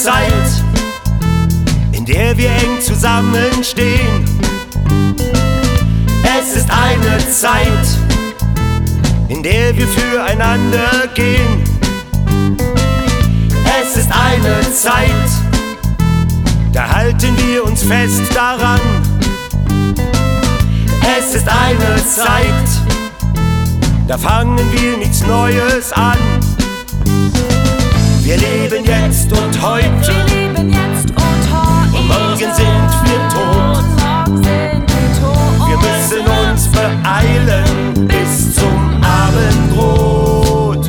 Zeit, in der wir eng zusammenstehen. Es ist eine Zeit, in der wir füreinander gehen. Es ist eine Zeit, da halten wir uns fest daran. Es ist eine Zeit, da fangen wir nichts Neues an. Wir leben jetzt und heute, und morgen sind wir tot. Wir müssen uns beeilen bis zum Abendrot.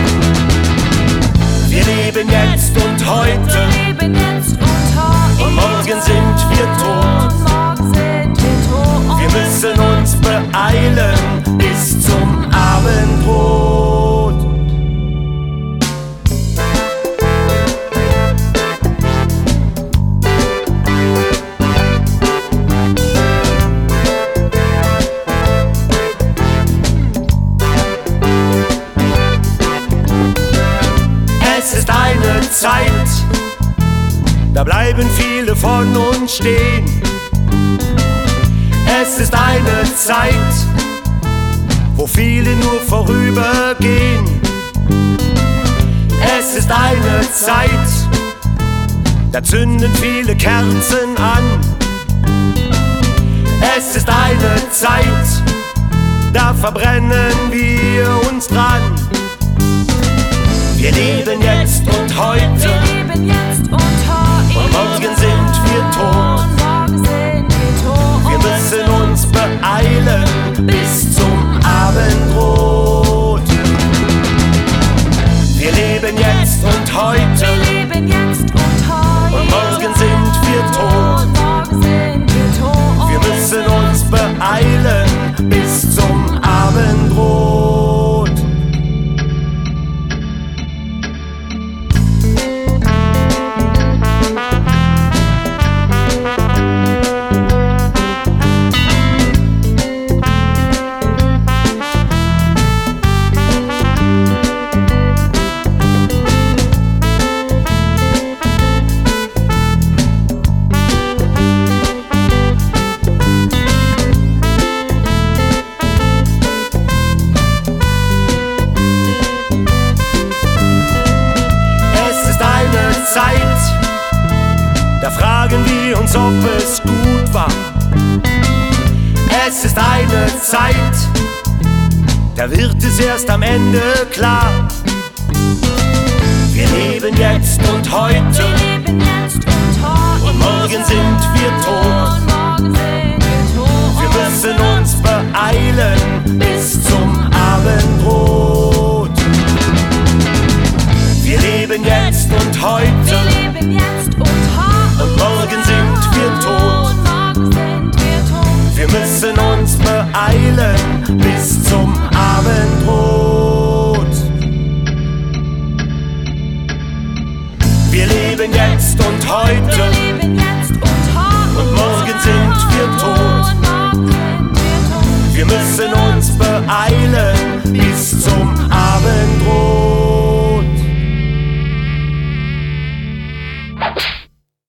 Wir leben jetzt und heute, und morgen sind wir tot. Wir müssen uns beeilen bis zum Abendrot. Es ist eine Zeit, da bleiben viele von uns stehen. Es ist eine Zeit, wo viele nur vorübergehen. Es ist eine Zeit, da zünden viele Kerzen an. Es ist eine Zeit, da verbrennen wir uns dran. Wir leben jetzt und heute, und morgen sind wir tot. Wir müssen uns beeilen bis zum Abendrot. Wir leben jetzt und heute, und morgen sind wir tot. Wir müssen uns beeilen bis zum Abendrot. Da fragen wir uns, ob es gut war. Es ist eine Zeit, da wird es erst am Ende klar. Wir leben jetzt und heute, und morgen sind wir tot. Wir müssen uns beeilen bis zum Abendrot. Wir leben jetzt und heute, und morgen sind wir tot. Wir müssen uns beeilen bis zum Abendrot. Wir leben jetzt und heute,